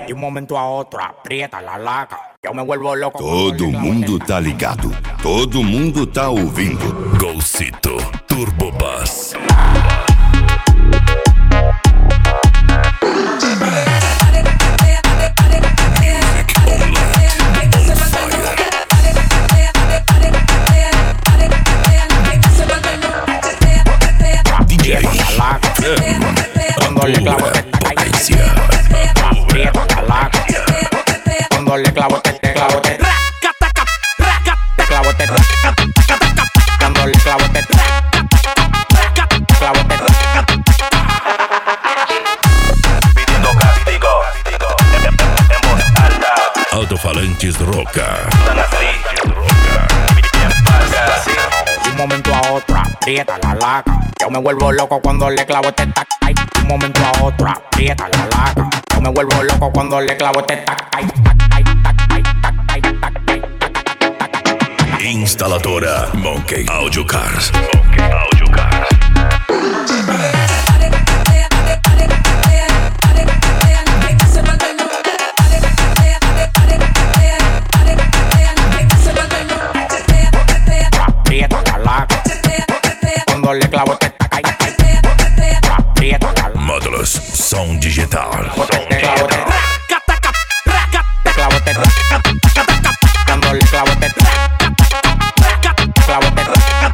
De un momento a otro aprieta la laca. Eu me vuelvo loco. Todo mundo tá ligado. Todo mundo tá ouvindo. Golcito Turbo Bass. DJ cuando le clavo Potência. aprieta la laca. Cuando le clavo te clavo te clavo te cuando le clavo te clavo te Pidiendo castigo en voz alta. Alto-falantes Roca. Están así, bien falsa, así. de un momento a otro aprieta la laca. Yo me vuelvo loco cuando le clavo este tac. Ay, de un momento a otro aprieta la laca. Yo me vuelvo loco cuando le clavo este tac. Ay, tac, ay, tac, ay, tac, ay, tac, ay, tac. Instaladora Monkey Audio Cars. Aprieta la laca. Cuando le clavo este tac. Ay, ay, aprieta la laca. Módulos Som Digital. Te clavo te clavo te cuando le clavo te clavo te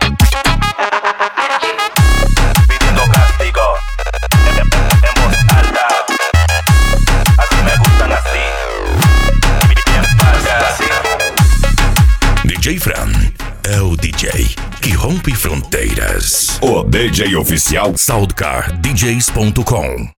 Pidiendo castigo en voz alta. Así me gustan así, bien falsa, así. DJ Fran é o DJ que rompe fronteiras. O DJ oficial Soundcardjs.com